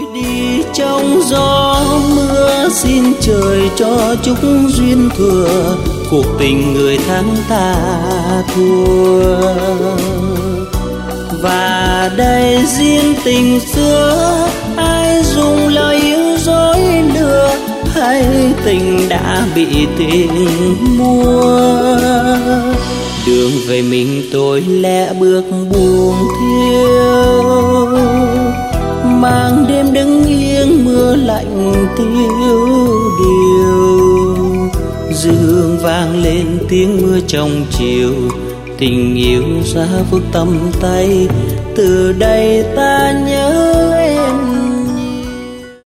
đi trong gió mưa, xin trời cho chúc duyên thừa, cuộc tình người thắng ta thua. Và đây duyên tình xưa, ai dùng lời yêu dối lừa, hay tình đã bị tình mua. Đường về mình tôi lẽ bước buông thiêu, mang đêm đứng yên mưa lạnh tiêu điều. Dương vang lên tiếng mưa trong chiều, tình yêu xa phức tầm tay. Từ đây ta nhớ